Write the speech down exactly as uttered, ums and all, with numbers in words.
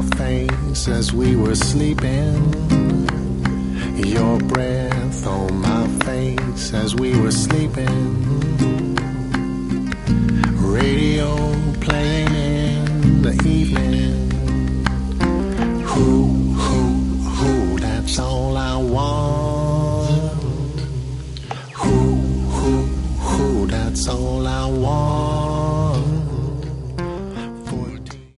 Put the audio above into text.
face as we were sleeping. Your breath on my face as we were sleeping. Radio playing in the evening. Who